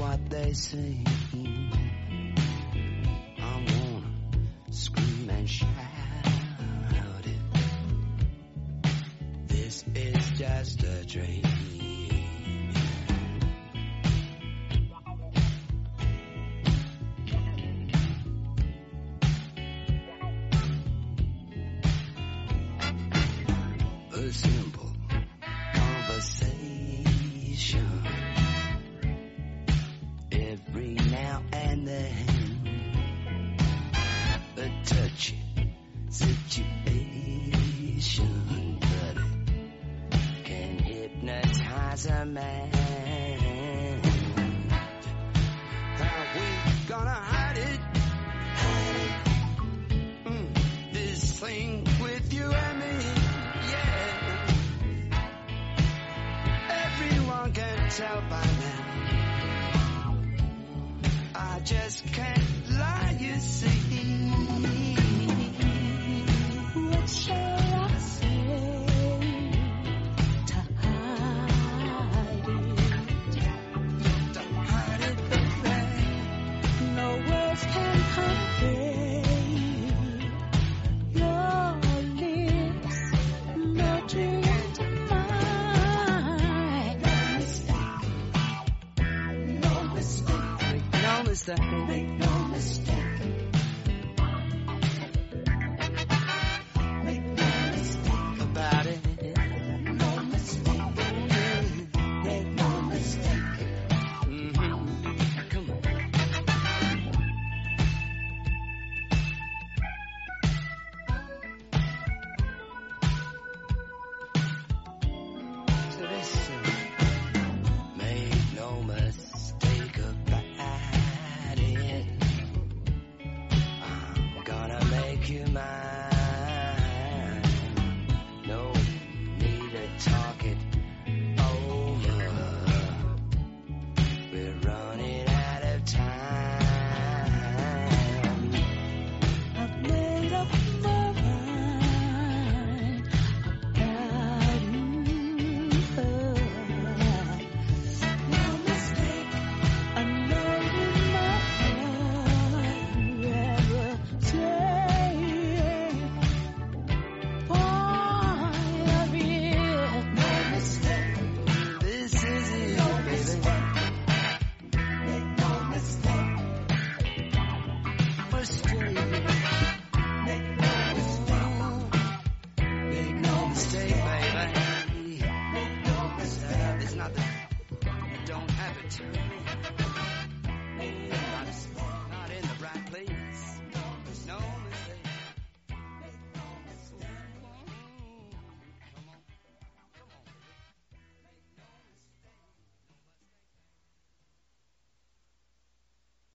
what they say. I wanna scream and shout it. This is just a dream. A simple conversation every now and then, a touchy situation, but it can hypnotize a man. How we gonna hide it? This thing with you and me, yeah. Everyone can tell by now. I just can't lie, you see. What shall I say to hide it? To hide it, baby. No words can convey your lips melting into mine. No mistake. No mistake.